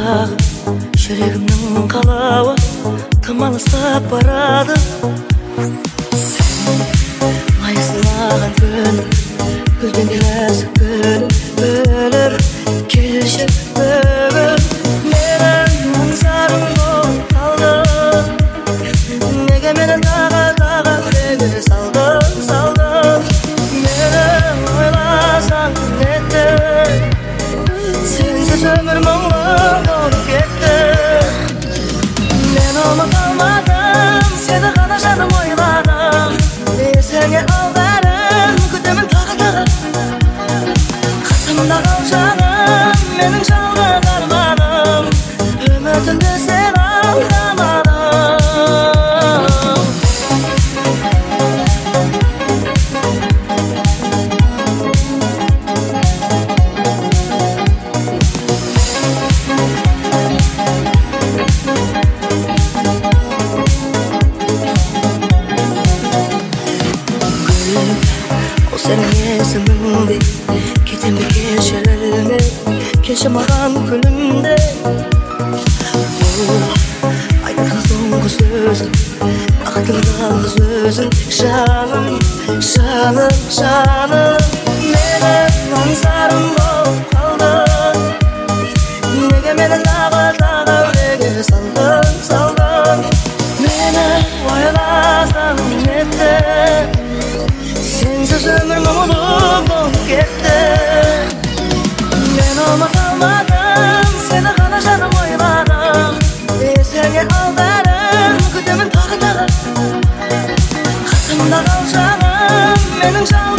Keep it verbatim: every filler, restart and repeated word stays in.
дағы жүрегімнің қалауы тым алыстап барады. Сен лайықсың маған күн, гүлден де нәзік гүл, бөліп келші бүгін. Менің аңсарым болып қалдың, неге мені тағы тағы үрегіме салдың, салдың. Мені ойласаң нетті, сенсіз өмір мұңлы болып кетті. Мен ұмыта алмадым, сені ғана жаным ойладым. Есіңе ал бәрін, күтемін тағы тағы. Қасымда қал жаным, менің жалғыз арманым. Үмітімді сен алдамадың. Сенің есіміңде кетем бе кешірілме, келші маған күнімде. Бұл айтқан соңғы сөзің, ақтың жалғыз өзің. Жаным, жаным, жаным, менің аңсарым болып қалдың. Неге мені тағы тағы үрегіме салдың, салдың. Мені ойласаң нетті, сенсіз өмір мұңлы болып кетті. Мен ұмыта алмадым, сені ғана жаным ойладым. Есіңе ал бәрін, күтемін тағы тағы. Қасымда қал жаным, менің жалғыз